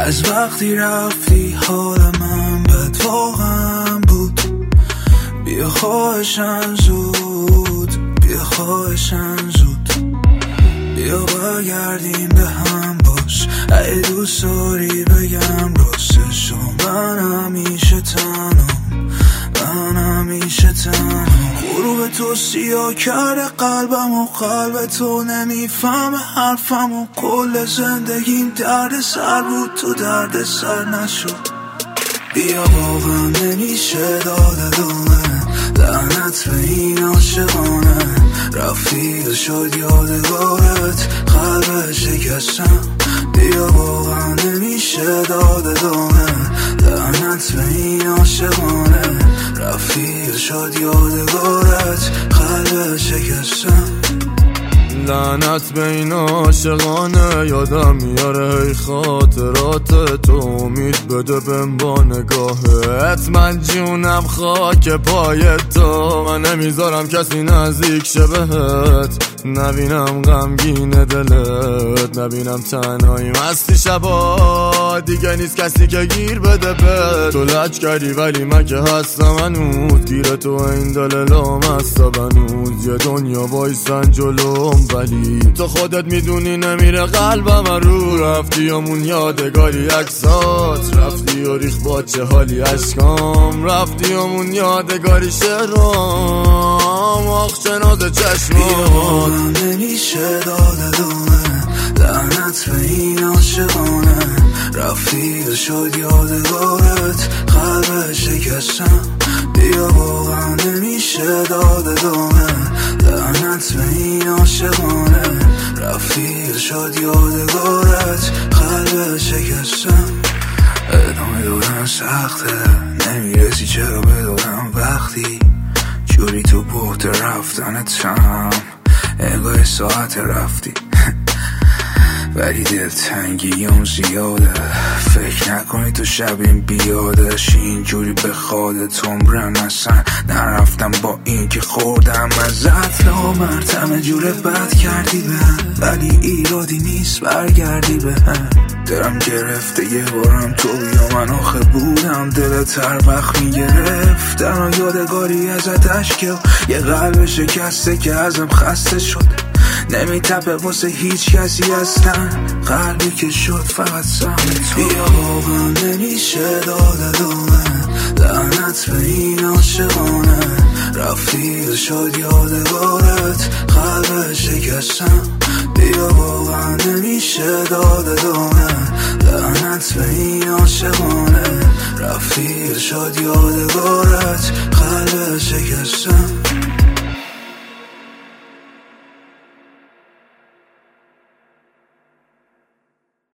از وقتی رفتی حال من بد واقعا بود. بیا خواهشن زود، بیا خواهشن زود، بیا برگردیم به هم باش. ای دوست داری بگم راستشو، من همیشه تنم، من همیشه تنم. غروب تو سیاه کرده قلبم و قلب تو نمیفهم حرفم و کل زندگیم درد سر بود، تو درد سر نشد. بیا واقعا نمیشه داد ادامه، لعنت به این عاشقانه. رفتی و شد یادگارت قلب شکستم. بیا واقعا نمیشه داد ادامه، لعنت به این عاشقانه. رفتی و شد یادگارت قلب شکستم. لعنت به این عاشقانه، یادم میاره ای خاطرات تو. امید بده بهم با نگاهت، من جونم خاک پای تو. من نمیذارم کسی نزدیک شه بهت، نبینم غمگین دلت، نبینم تنهایی مستی شبا. دیگه نیست کسی که گیر بده به تو. لج کردی ولی من که هستم هنوز، گیر تو این دل لامسته بنوز. یه دنیا بایستن جلوم ولی تو خودت میدونی نمیره قلبم رو. رفتی همون یادگاری عکسات، رفتی و ریخ با چه حالی عشقام. رفتی همون یادگاری شعرام، آخ شناز چشمام. نمیشه داد ادامه، لعنت به این عاشقانه. رفتی و شد یادگارت قلب شکستم. بیا واقعا نمیشه داد ادامه، لعنت به این عاشقانه. رفتی و شد یادگارت قلب شکستم. ادامه دادن سخته، نمیرسی چرا بدادم وقتی جوری تو بحت رفتنتم. انگاه ساعت رفتی ولی دلتنگی اون زیاده. فکر نکنی تو شب این بیادش اینجوری به خودت عمرم اصلا نرفتم، با این که خوردم ازت نامرتم. جوره بد کردی بهم ولی ایرادی نیست برگردی بهم. دلم گرفته یه بارم تو بیا، من آخه بودم دلت هر وقت میگرفت. تنها یادگاری ازت عشقه و یه قلب شکسته که ازم خسته شد. نمیتپه واسه هیچ کسی اصلا، قلبی که شد فقط سهم تو. بیا واقعا نمیشه داد ادامه، لعنت به این عاشقانه. رفتی و شد یادگارت قلب شکستم. بیا واقعا نمیشه داد ادامه، لعنت به این عاشقانه. رفتی و شد یادگارت قلب شکستم.